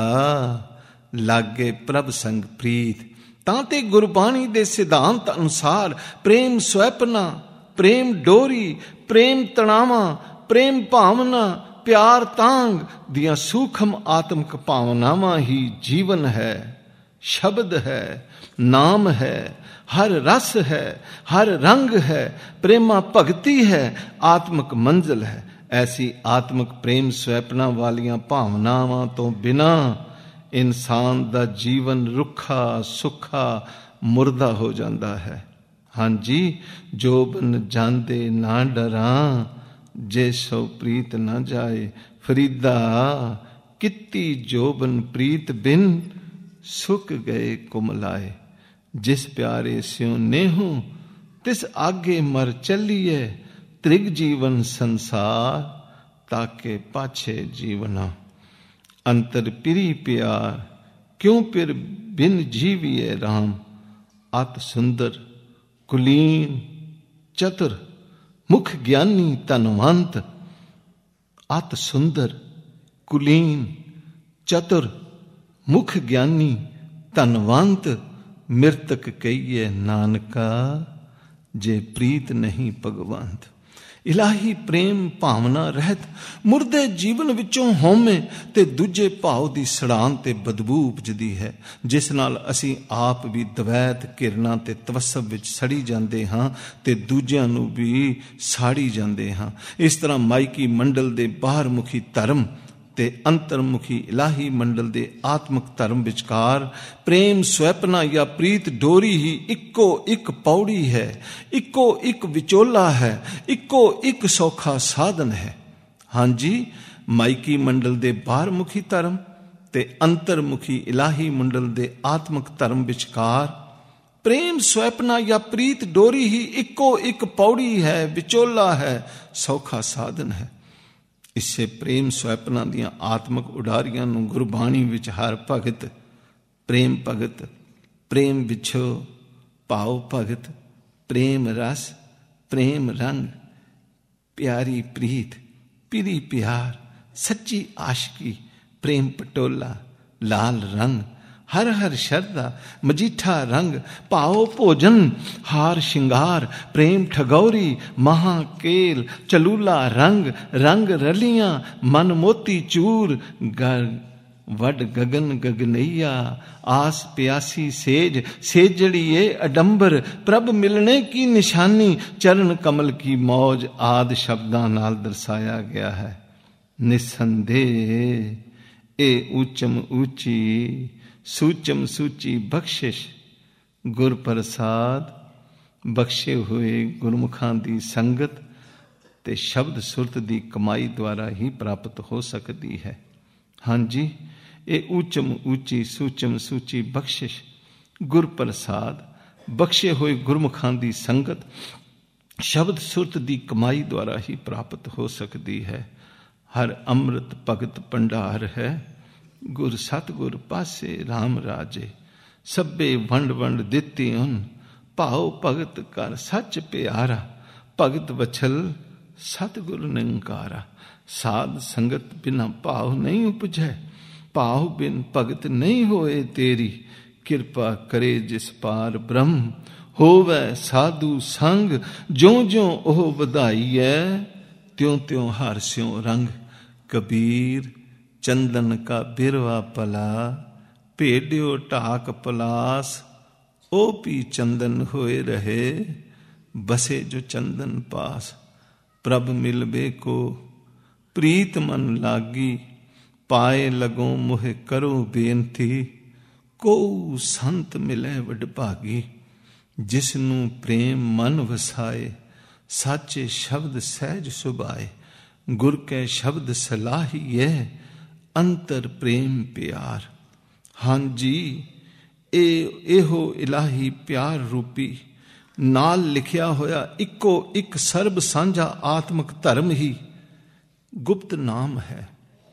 ਲਾਗੇ ਪ੍ਰਭ ਸੰਗ ਪ੍ਰੀਤ। ਤਾਂ ਤੇ ਗੁਰਬਾਣੀ ਦੇ ਸਿਧਾਂਤ ਅਨੁਸਾਰ ਪ੍ਰੇਮ ਸੁਹੱਪਣਾ, ਪ੍ਰੇਮ ਡੋਰੀ, ਪ੍ਰੇਮ ਤਣਾਵਾ, ਪ੍ਰੇਮ ਭਾਵਨਾ, ਪਿਆਰ ਤਾਂਗ ਦੀਆਂ ਸੂਖਮ ਆਤਮਿਕ ਭਾਵਨਾਵਾਂ ਹੀ ਜੀਵਨ ਹੈ, ਸ਼ਬਦ ਹੈ, ਨਾਮ ਹੈ, ਹਰ ਰਸ ਹੈ, ਹਰ ਰੰਗ ਹੈ, ਪ੍ਰੇਮਾ ਭਗਤੀ ਹੈ, ਆਤਮਿਕ ਮੰਜ਼ਿਲ ਹੈ। ਐਸੀ ਆਤਮਿਕ ਪ੍ਰੇਮ ਸੁਹੱਪਣਾ ਵਾਲੀਆਂ ਭਾਵਨਾਵਾਂ ਤੋਂ ਬਿਨਾਂ ਇਨਸਾਨ ਦਾ ਜੀਵਨ ਰੁੱਖਾ, ਸੁੱਖਾ, ਮੁਰਦਾ ਹੋ ਜਾਂਦਾ ਹੈ। ਹਾਂਜੀ, ਜੋ ਬਨ ਜਾਂਦੇ ਨਾ ਡਰਾਂ, ਜੇ ਸੋ ਪ੍ਰੀਤ ਨਾ ਜਾਏ। ਫਰੀਦਾ ਕਿੱਤੀ ਜੋਬਨ ਪ੍ਰੀਤ ਬਿਨ, ਸੁੱਕ ਗਏ ਕੁਮਲਾਏ। ਜਿਸ ਪਿਆਰੇ ਸਿਉ ਨੇਹੂ, ਤਿਸ ਆਗੇ ਮਰ ਚੱਲੀਏ। ਤ੍ਰਿਗ ਜੀਵਨ ਸੰਸਾਰ, ਤਾਕੇ ਪਾਛੇ ਜੀਵਨਾ। ਅੰਤਰ ਪਿਰੀ ਪਿਆਰ, ਕਿਉਂ ਪਿਰ ਬਿਨ ਜੀਵੀਏ ਰਾਮ। ਅਤ ਸੁੰਦਰ ਕੁਲੀਨ ਚਤੁਰ, ਮੁਖ ਗਿਆਨੀ ਧਨਵੰਤ। ਅਤ ਸੁੰਦਰ ਕੁਲੀਨ ਚਤੁਰ, ਮੁਖ ਗਿਆਨੀ ਧਨਵੰਤ। ਮਿਰਤਕ ਕਹੀਏ ਨਾਨਕਾ, ਜੇ ਪ੍ਰੀਤ ਨਹੀਂ ਭਗਵੰਤ। ਇਲਾਹੀ ਪ੍ਰੇਮ ਭਾਵਨਾ ਰਹਿਤ ਮੁਰਦੇ ਜੀਵਨ ਵਿੱਚੋਂ ਹਉਮੈ ਤੇ ਦੂਜੇ ਭਾਵ ਦੀ ਸੜਾਨ ਤੇ ਬਦਬੂ ਉਪਜਦੀ ਹੈ, ਜਿਸ ਨਾਲ ਅਸੀਂ ਆਪ ਵੀ ਦਵੈਤ ਘਿਰਣਾ ਤੇ ਤਵੱਸਬ ਵਿੱਚ ਸੜੀ ਜਾਂਦੇ ਹਾਂ ਤੇ ਦੂਜਿਆਂ ਨੂੰ ਵੀ ਸਾੜੀ ਜਾਂਦੇ ਹਾਂ। ਇਸ ਤਰ੍ਹਾਂ ਮਾਇਕੀ ਮੰਡਲ ਦੇ ਬਾਹਰ ਮੁਖੀ ਧਰਮ ਤੇ ਅੰਤਰਮੁਖੀ ਇਲਾਹੀ ਮੰਡਲ ਦੇ ਆਤਮਿਕ ਧਰਮ ਵਿਚਕਾਰ ਪ੍ਰੇਮ ਸੁਹੱਪਣਾ ਜਾਂ ਪ੍ਰੀਤ ਡੋਰੀ ਹੀ ਇੱਕੋ ਇੱਕ ਪੌੜੀ ਹੈ, ਇੱਕੋ ਇੱਕ ਵਿਚੋਲਾ ਹੈ, ਇੱਕੋ ਇੱਕ ਸੌਖਾ ਸਾਧਨ ਹੈ। ਹਾਂਜੀ, ਮਾਇਕੀ ਮੰਡਲ ਦੇ ਬਾਹਰ ਮੁਖੀ ਧਰਮ ਤੇ ਅੰਤਰਮੁਖੀ ਇਲਾਹੀ ਮੰਡਲ ਦੇ ਆਤਮਿਕ ਧਰਮ ਵਿਚਕਾਰ ਪ੍ਰੇਮ ਸੁਹੱਪਣਾ ਜਾਂ ਪ੍ਰੀਤ ਡੋਰੀ ਹੀ ਇੱਕੋ ਇੱਕ ਪੌੜੀ ਹੈ, ਵਿਚੋਲਾ ਹੈ, ਸੌਖਾ ਸਾਧਨ ਹੈ। ਇਸੇ ਪ੍ਰੇਮ ਸੁਹੱਪਣਾ ਦੀਆਂ ਆਤਮਿਕ ਉਡਾਰੀਆਂ ਨੂੰ ਗੁਰਬਾਣੀ ਵਿੱਚ ਹਰ ਭਗਤ, ਪ੍ਰੇਮ ਭਗਤ, ਪ੍ਰੇਮ ਵਿਛੋ, ਭਾਵ ਭਗਤ, ਪ੍ਰੇਮ ਰਸ, ਪ੍ਰੇਮ ਰੰਗ, ਪਿਆਰੀ ਪ੍ਰੀਤ, ਪਿਰੀ ਪਿਆਰ, ਸੱਚੀ ਆਸ਼ਕੀ, ਪ੍ਰੇਮ ਪਟੋਲਾ, ਲਾਲ ਰੰਗ, ਹਰ ਹਰ ਸ਼ਰਧਾ, ਮਜੀਠਾ ਰੰਗ, ਭਾਓ ਭੋਜਨ, ਹਾਰ ਸ਼ਿੰਗਾਰ, ਪ੍ਰੇਮ ਠਗੌਰੀ, ਮਹਾਕੇਲ, ਚਲੂਲਾ ਰੰਗ, ਰੰਗ ਰਲੀਆਂ, ਮਨ ਮੋਤੀ ਚੂਰ, ਵੱਡ ਗਗਨ ਗਗਨਈਆ, ਆਸ ਪਿਆਸੀ ਸੇਜ, ਸੇਜੜੀਏ ਅਡੰਬਰ, ਪ੍ਰਭ ਮਿਲਣੇ ਕੀ ਨਿਸ਼ਾਨੀ, ਚਰਨ ਕਮਲ ਕੀ ਮੌਜ ਆਦਿ ਸ਼ਬਦਾਂ ਨਾਲ ਦਰਸਾਇਆ ਗਿਆ ਹੈ। ਨਿਸੰਦੇਹ ਇਹ ਉੱਚਮ ਉੱਚੀ, ਸੂਚਮ ਸੂਚੀ ਬਖਸ਼ਿਸ਼, ਗੁਰ ਪ੍ਰਸਾਦ ਬਖਸ਼ੇ ਹੋਏ ਗੁਰਮੁਖਾਂ ਦੀ ਸੰਗਤ ਤੇ ਸ਼ਬਦ ਸੁਰਤ ਦੀ ਕਮਾਈ ਦੁਆਰਾ ਹੀ ਪ੍ਰਾਪਤ ਹੋ ਸਕਦੀ ਹੈ। ਹਾਂਜੀ, ਇਹ ਉੱਚਮ ਉੱਚੀ, ਸੂਚਮ ਸੂਚੀ ਬਖਸ਼ਿਸ਼, ਗੁਰ ਪ੍ਰਸਾਦ ਬਖਸ਼ੇ ਹੋਏ ਗੁਰਮੁਖਾਂ ਦੀ ਸੰਗਤ ਸ਼ਬਦ ਸੁਰਤ ਦੀ ਕਮਾਈ ਦੁਆਰਾ ਹੀ ਪ੍ਰਾਪਤ ਹੋ ਸਕਦੀ ਹੈ। ਹਰ ਅੰਮ੍ਰਿਤ ਭਗਤ ਭੰਡਾਰ ਹੈ, ਗੁਰ ਸਤਿਗੁਰ ਪਾਸੇ ਰਾਮ ਰਾਜੇ। ਸਭੇ ਵੰਡ ਵੰਡ ਦਿੱਤੀ ਉਨ, ਭਾਉ ਭਗਤ ਕਰ ਸੱਚ ਪਿਆਰਾ, ਭਗਤ ਵਛਲ ਸਤਿਗੁਰ ਨਿੰਕਾਰਾ। ਸਾਧ ਸੰਗਤ ਬਿਨਾ ਭਾਵ ਨਹੀਂ ਉਪਜੈ, ਭਾਵ ਬਿਨ ਭਗਤ ਨਹੀਂ ਹੋਏ ਤੇਰੀ। ਕਿਰਪਾ ਕਰੇ ਜਿਸ ਪਾਰ ਬ੍ਰਹਮ, ਹੋਵੈ ਸਾਧੂ ਸੰਗ। ਜਿਉਂ ਜਿਉਂ ਉਹ ਵਧਾਈਐ, ਤਿਉਂ ਤਿਉਂ ਹਰ ਸਿਉ ਰੰਗ। ਕਬੀਰ ਚੰਦਨ ਕਾ ਬਿਰਵਾ ਪਲਾ, ਭੇਡਿਓ ਢਾਕ ਪਲਾਸ। ਉਹ ਵੀ ਚੰਦਨ ਹੋਏ ਰਹੇ, ਬਸੇ ਜੋ ਚੰਦਨ ਪਾਸ। ਪ੍ਰਭ ਮਿਲਬੇ ਕੋ ਪ੍ਰੀਤ ਮਨ ਲਾਗੀ, ਪਾਏ ਲਗੋ ਮੋਹਿ ਕਰੋ ਬੇਨਤੀ। ਕੋ ਸੰਤ ਮਿਲੇ ਵਡਭਾਗੀ, ਜਿਸ ਨੂੰ ਪ੍ਰੇਮ ਮਨ ਵਸਾਏ। ਸਾਚੇ ਸ਼ਬਦ ਸਹਿਜ ਸੁਭਾਏ, ਗੁਰ ਕੈ ਸ਼ਬਦ ਸਲਾਹੀਐ। ਅੰਤਰ ਪ੍ਰੇਮ ਪਿਆਰ। ਹਾਂਜੀ ਇਹੋ ਇਲਾਹੀ ਪਿਆਰ ਰੂਪੀ ਨਾਲ ਲਿਖਿਆ ਹੋਇਆ ਇੱਕੋ ਇੱਕ ਸਰਬ ਸਾਂਝਾ ਆਤਮਿਕ ਧਰਮ ਹੀ ਗੁਪਤ ਨਾਮ ਹੈ।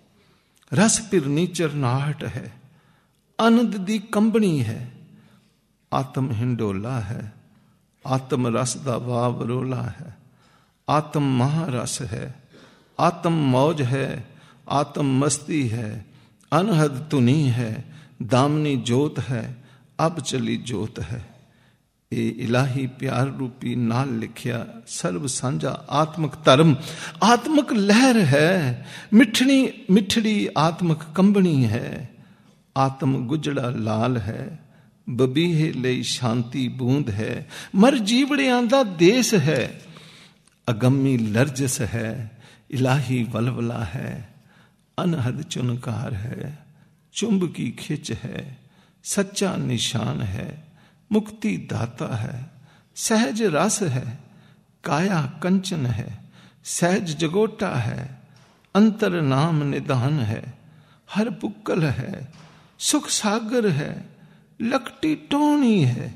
ਰਸ ਪਿਰਨੀ ਚਰਨਾਹਟ ਹੈ, ਆਨੰਦ ਦੀ ਕੰਬਣੀ ਹੈ। ਆਤਮ ਹਿੰਡੋਲਾ ਹੈ, ਆਤਮ ਰਸ ਦਾ ਵਾਵ ਰੋਲਾ ਹੈ। ਆਤਮ ਮਹਾਰਸ ਹੈ, ਆਤਮ ਮੌਜ ਹੈ, ਆਤਮ ਮਸਤੀ ਹੈ। ਅਨਹਦ ਧੁਨੀ ਹੈ, ਦਾਮਨੀ ਜੋਤ ਹੈ, ਅਬ ਚਲੀ ਜੋਤ ਹੈ। ਇਹ ਇਲਾਹੀ ਪਿਆਰ ਰੂਪੀ ਨਾਲ ਲਿਖਿਆ ਸਰਬ ਸਾਂਝਾ ਆਤਮਿਕ ਧਰਮ ਆਤਮਿਕ ਲਹਿਰ ਹੈ। ਮਿੱਠੜੀ ਮਿੱਠੜੀ ਆਤਮਿਕ ਕੰਬਣੀ ਹੈ। ਆਤਮ ਗੁਜੜਾ ਲਾਲ ਹੈ, ਬਬੀਹੇ ਲਈ ਸ਼ਾਂਤੀ ਬੂੰਦ ਹੈ। ਮਰ ਜੀਵੜਿਆਂ ਦਾ ਦੇਸ ਹੈ, ਅਗੰਮੀ ਲਰਜਸ ਹੈ। ਇਲਾਹੀ ਵਲਵਲਾ ਹੈ, ਅਨਹਦ ਚੁਨਕਾਰ ਹੈ। ਚੁੰਬਕੀ ਖਿੱਚ ਹੈ, ਸੱਚਾ ਨਿਸ਼ਾਨ ਹੈ। ਮੁਕਤੀ ਦਾਤਾ ਹੈ, ਸਹਿਜ ਰਸ ਹੈ। ਕਾਇਆ ਕੰਚਨ ਹੈ, ਸਹਿਜ ਜਗੋਟਾ ਹੈ। ਅੰਤਰ ਨਾਮ ਨਿਦਾਨ ਹੈ, ਹਰ ਪੁੱਕਲ ਹੈ। ਸੁਖ ਸਾਗਰ ਹੈ, ਲਕਟੀ ਟੋਣੀ ਹੈ।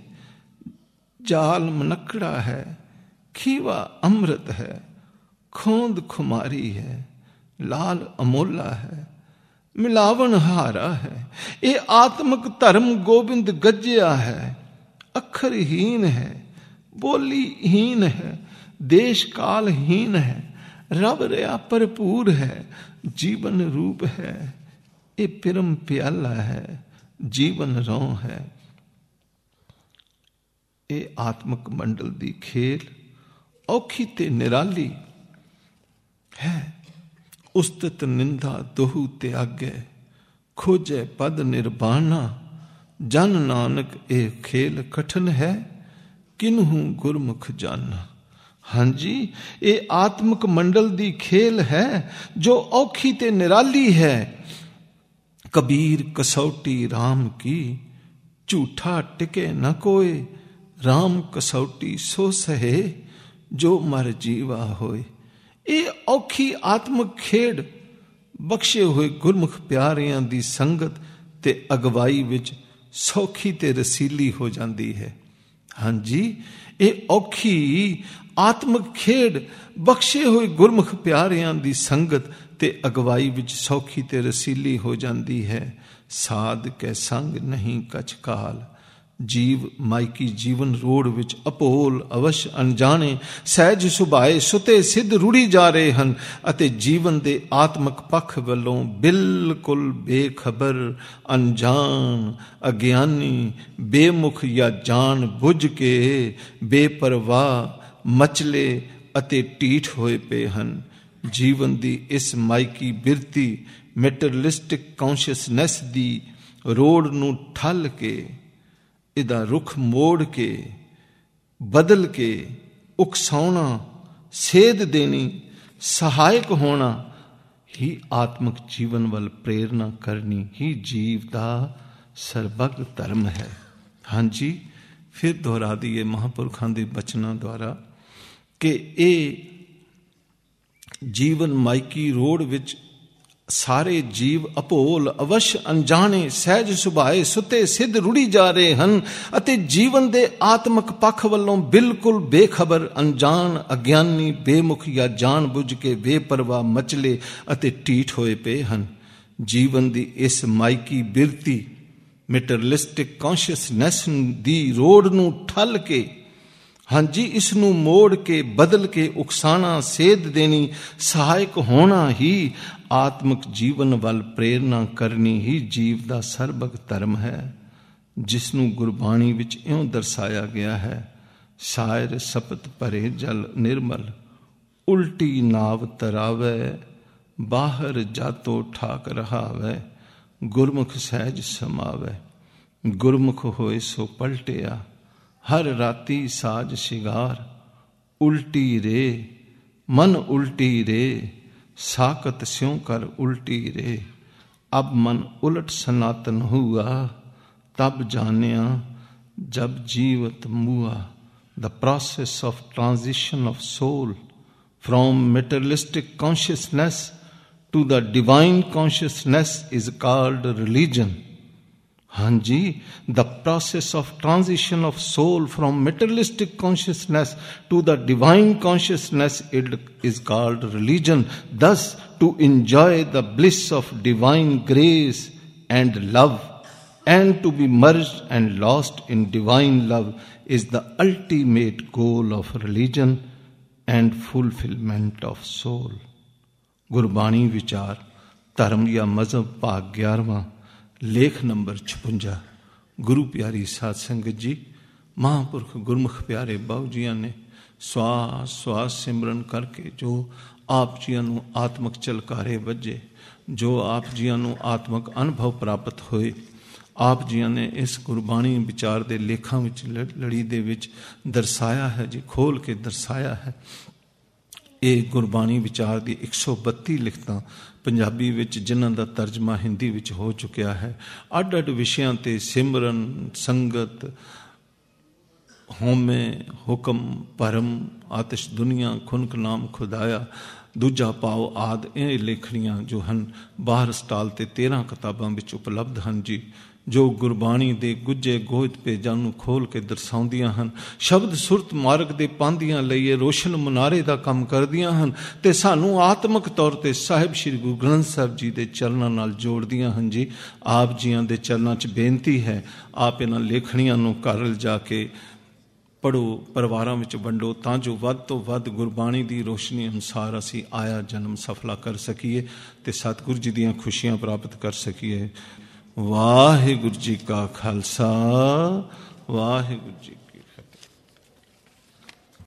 ਜਾਲ ਮਨਕੜਾ ਹੈ, ਖੀਵਾ ਅੰਮ੍ਰਿਤ ਹੈ। ਖੋਂਦ ਖੁਮਾਰੀ ਹੈ, ਲਾਲ ਅਮੋਲਾ ਹੈ। ਮਿਲਾਵਨ ਹਾਰਾ ਹੈ। ਇਹ ਆਤਮਿਕ ਧਰਮ ਗੋਬਿੰਦ ਗੱਜਿਆ ਹੈ। ਅੱਖਰਹੀਨ ਹੈ, ਬੋਲੀਹੀਨ ਹੈ, ਦੇਸ਼ ਕਾਲਹੀਨ ਹੈ। ਰਬ ਰਿਆ ਭਰਪੂਰ ਹੈ, ਜੀਵਨ ਰੂਪ ਹੈ। ਇਹ ਪਿਰਮ ਪਿਆਲਾ ਹੈ, ਜੀਵਨ ਰੌ ਹੈ। ਇਹ ਆਤਮਿਕ ਮੰਡਲ ਦੀ ਖੇਲ ਔਖੀ ਤੇ ਨਿਰਾਲੀ ਹੈ। ਉਸਤਤ ਨਿੰਦਾ ਦੋਹੂ ਤਿਆਗੈ, ਖੋਜੈ ਪਦ ਨਿਰਬਾਣਾ। ਜਨ ਨਾਨਕ ਇਹ ਖੇਲ ਕਠਨ ਹੈ, ਕਿਨਹੂ ਗੁਰਮੁਖ ਜਾਨਾ। ਹਾਂਜੀ ਇਹ ਆਤਮਿਕ ਮੰਡਲ ਦੀ ਖੇਲ ਹੈ ਜੋ ਔਖੀ ਤੇ ਨਿਰਾਲੀ ਹੈ। ਕਬੀਰ ਕਸੌਟੀ ਰਾਮ ਕੀ, ਝੂਠਾ ਟਿਕੇ ਨ ਕੋਏ। ਰਾਮ ਕਸੌਟੀ ਸੋ ਸਹੇ, ਜੋ ਮਰ ਜੀਵਾ ਹੋਏ। ਇਹ ਔਖੀ ਆਤਮਿਕ ਖੇਡ ਬਖਸ਼ੇ ਹੋਏ ਗੁਰਮੁਖ ਪਿਆਰਿਆਂ ਦੀ ਸੰਗਤ ਤੇ ਅਗਵਾਈ ਵਿੱਚ ਸੌਖੀ ਤੇ ਰਸੀਲੀ ਹੋ ਜਾਂਦੀ ਹੈ। ਹਾਂਜੀ ਇਹ ਔਖੀ ਆਤਮਿਕ ਖੇਡ ਬਖਸ਼ੇ ਹੋਏ ਗੁਰਮੁਖ ਪਿਆਰਿਆਂ ਦੀ ਸੰਗਤ ਤੇ ਅਗਵਾਈ ਵਿੱਚ ਸੌਖੀ ਤੇ ਰਸੀਲੀ ਹੋ ਜਾਂਦੀ ਹੈ। ਸਾਧ ਕੈ ਸੰਗ ਨਹੀਂ ਕਛ ਕਾਲ, ਜੀਵ ਮਾਇਕੀ ਜੀਵਨ ਰੋੜ ਵਿੱਚ ਅਭੋਲ ਅਵਸ਼ ਅਣਜਾਣੇ ਸਹਿਜ ਸੁਭਾਏ ਸੁਤੇ ਸਿੱਧ ਰੁੜੀ ਜਾ ਰਹੇ ਹਨ ਅਤੇ ਜੀਵਨ ਦੇ ਆਤਮਿਕ ਪੱਖ ਵੱਲੋਂ ਬਿਲਕੁਲ ਬੇਖਬਰ, ਅਣਜਾਣ, ਅਗਿਆਨੀ, ਬੇਮੁਖ ਜਾਂ ਜਾਣ ਬੁੱਝ ਕੇ ਬੇਪਰਵਾਹ, ਮਚਲੇ ਅਤੇ ਢੀਠ ਹੋਏ ਪਏ ਹਨ। ਜੀਵਨ ਦੀ ਇਸ ਮਾਇਕੀ ਬਿਰਤੀ ਮੈਟਰਲਿਸਟਿਕ ਕੌਂਸ਼ੀਅਸਨੈਸ ਦੀ ਰੋੜ ਨੂੰ ਠੱਲ ਕੇ, ਇਹਦਾ ਰੁਖ ਮੋੜ ਕੇ, ਬਦਲ ਕੇ ਉਕਸਾਉਣਾ, ਸੇਧ ਦੇਣੀ, ਸਹਾਇਕ ਹੋਣਾ ਹੀ ਆਤਮਿਕ ਜੀਵਨ ਵੱਲ ਪ੍ਰੇਰਨਾ ਕਰਨੀ ਹੀ ਜੀਵ ਦਾ ਸਰਬੱਗ ਧਰਮ ਹੈ। ਹਾਂਜੀ ਫਿਰ ਦੁਹਰਾ ਦਈਏ ਮਹਾਂਪੁਰਖਾਂ ਦੇ ਬਚਨਾਂ ਦੁਆਰਾ ਕਿ ਇਹ ਜੀਵਨ ਮਾਇਕੀ ਰੋੜ ਵਿੱਚ ਸਾਰੇ ਜੀਵ ਅਭੋਲ ਅਵਸ਼ ਅਣਜਾਣੇ ਸਹਿਜ ਸੁਭਾਏ ਸੁਤੇ ਸਿੱਧ ਰੁੜੀ ਜਾ ਰਹੇ ਹਨ ਅਤੇ ਜੀਵਨ ਦੇ ਆਤਮਿਕ ਪੱਖ ਵੱਲੋਂ ਬਿਲਕੁਲ ਬੇਖਬਰ, ਅਣਜਾਣ, ਅਗਿਆਨੀ, ਬੇਮੁਖ ਜਾਂ ਜਾਣ ਬੁੱਝ ਕੇ ਬੇਪਰਵਾਹ, ਮਚਲੇ ਅਤੇ ਢੀਠ ਹੋਏ ਪਏ ਹਨ। ਜੀਵਨ ਦੀ ਇਸ ਮਾਇਕੀ ਬਿਰਤੀ ਮੈਟਰਲਿਸਟਿਕ ਕੌਂਸ਼ੀਅਸਨੈਸ ਦੀ ਰੋੜ ਨੂੰ ਠੱਲ ਕੇ ਹਾਂਜੀ, ਇਸ ਨੂੰ ਮੋੜ ਕੇ ਬਦਲ ਕੇ ਉਕਸਾਣਾ, ਸੇਧ ਦੇਣੀ, ਸਹਾਇਕ ਹੋਣਾ ਹੀ, ਆਤਮਿਕ ਜੀਵਨ ਵੱਲ ਪ੍ਰੇਰਨਾ ਕਰਨੀ ਹੀ ਜੀਵ ਦਾ ਸਰਬਗ ਧਰਮ ਹੈ, ਜਿਸ ਨੂੰ ਗੁਰਬਾਣੀ ਵਿੱਚ ਇਉਂ ਦਰਸਾਇਆ ਗਿਆ ਹੈ। ਸ਼ਾਇਰ ਸਪਤ ਭਰੇ ਜਲ ਨਿਰਮਲ, ਉਲਟੀ ਨਾਵ ਤਰਾਵੈ, ਬਾਹਰ ਜਾਤੋ ਠਾਕ ਰਹਾਵੈ, ਗੁਰਮੁਖ ਸਹਿਜ ਸਮਾਵੈ। ਗੁਰਮੁਖ ਹੋਏ ਸੋ ਪਲਟਿਆ, ਹਰ ਰਾਤੀ ਸਾਜ ਸ਼ਿੰਗਾਰ, ਉਲਟੀ ਰੇ ਮਨ ਉਲਟੀ ਰੇ, ਸਾਕਤ ਸਿਉ ਕਰ ਉਲਟੀ ਰੇ। ਅਬ ਮਨ ਉਲਟ ਸਨਾਤਨ ਹੁਆ, ਤਬ ਜਾਨਿਆ ਜਬ ਜੀਵਤ ਮੁਆ। The process of transition of soul from materialistic consciousness to the divine consciousness is called religion. Hanji, the process of transition of soul from materialistic consciousness to the divine consciousness is called religion. Thus, to enjoy the bliss of divine grace and love, and to be merged and lost in divine love, is the ultimate goal of religion and fulfillment of soul. Gurbani ਵਿਚਾਰ ਧਰਮ ਜਾਂ ਮਜ਼ਹਬ ਭਾਗ 11ਵਾਂ, ਲੇਖ number 56। ਗੁਰੂ ਪਿਆਰੀ ਸਾਧ ਸੰਗਤ ਜੀ, ਮਹਾਂਪੁਰਖ ਗੁਰਮੁਖ ਪਿਆਰੇ ਬਾਊ ਜੀਆਂ ਨੇ ਸਵਾਸ ਸਵਾਸ ਸਿਮਰਨ ਕਰਕੇ ਜੋ ਆਪ ਜੀਆਂ ਨੂੰ ਆਤਮਿਕ ਝਲਕਾਰੇ ਵੱਜੇ, ਜੋ ਆਪ ਜੀਆਂ ਨੂੰ ਆਤਮਿਕ ਅਨੁਭਵ ਪ੍ਰਾਪਤ ਹੋਏ, ਆਪ ਜੀਆਂ ਨੇ ਇਸ ਗੁਰਬਾਣੀ ਵਿਚਾਰ ਦੇ ਲੇਖਾਂ ਵਿੱਚ ਲੜੀ ਦੇ ਵਿੱਚ ਦਰਸਾਇਆ ਹੈ ਜੀ, ਖੋਲ ਕੇ ਦਰਸਾਇਆ ਹੈ। ਇਹ ਗੁਰਬਾਣੀ ਵਿਚਾਰ ਦੀ 132 ਲਿਖਤਾਂ ਪੰਜਾਬੀ ਵਿੱਚ, ਜਿਨ੍ਹਾਂ ਦਾ ਤਰਜਮਾ ਹਿੰਦੀ ਵਿੱਚ ਹੋ ਚੁੱਕਿਆ ਹੈ। ਅੱਡ ਅੱਡ ਵਿਸ਼ਿਆਂ 'ਤੇ ਸਿਮਰਨ, ਸੰਗਤ, ਹਉਮੈ, ਹੁਕਮ, ਭਰਮ, ਆਤਿਸ਼ ਦੁਨੀਆ, ਖੁਨਕ ਨਾਮ ਖੁਦਾਇਆ, ਦੂਜਾ ਭਾਵ ਆਦਿ, ਇਹ ਲੇਖਣੀਆਂ ਜੋ ਹਨ ਬਾਹਰ ਸਟਾਲ 'ਤੇ 13 ਕਿਤਾਬਾਂ ਵਿੱਚ ਉਪਲਬਧ ਹਨ ਜੀ, ਜੋ ਗੁਰਬਾਣੀ ਦੇ ਗੁੱਜੇ ਗੋਹਿਤ ਪੇਜਾਂ ਨੂੰ ਖੋਲ੍ਹ ਕੇ ਦਰਸਾਉਂਦੀਆਂ ਹਨ। ਸ਼ਬਦ ਸੁਰਤ ਮਾਰਗ ਦੇ ਪਾਂਧਿਆਂ ਲਈ ਇਹ ਰੋਸ਼ਨ ਮੁਨਾਰੇ ਦਾ ਕੰਮ ਕਰਦੀਆਂ ਹਨ ਅਤੇ ਸਾਨੂੰ ਆਤਮਿਕ ਤੌਰ 'ਤੇ ਸਾਹਿਬ ਸ੍ਰੀ ਗੁਰੂ ਗ੍ਰੰਥ ਸਾਹਿਬ ਜੀ ਦੇ ਚਰਨਾਂ ਨਾਲ ਜੋੜਦੀਆਂ ਹਨ ਜੀ। ਆਪ ਜੀਆਂ ਦੇ ਚਰਨਾਂ 'ਚ ਬੇਨਤੀ ਹੈ, ਆਪ ਇਹਨਾਂ ਲੇਖਣੀਆਂ ਨੂੰ ਘਰ ਲਿਜਾ ਕੇ ਪੜ੍ਹੋ, ਪਰਿਵਾਰਾਂ ਵਿੱਚ ਵੰਡੋ, ਤਾਂ ਜੋ ਵੱਧ ਤੋਂ ਵੱਧ ਗੁਰਬਾਣੀ ਦੀ ਰੋਸ਼ਨੀ ਅਨੁਸਾਰ ਅਸੀਂ ਆਇਆ ਜਨਮ ਸਫਲਾ ਕਰ ਸਕੀਏ ਅਤੇ ਸਤਿਗੁਰੂ ਜੀ ਦੀਆਂ ਖੁਸ਼ੀਆਂ ਪ੍ਰਾਪਤ ਕਰ ਸਕੀਏ। ਵਾਹਿਗੁਰੂ ਜੀ ਕਾ ਖਾਲਸਾ, ਵਾਹਿਗੁਰੂ ਜੀ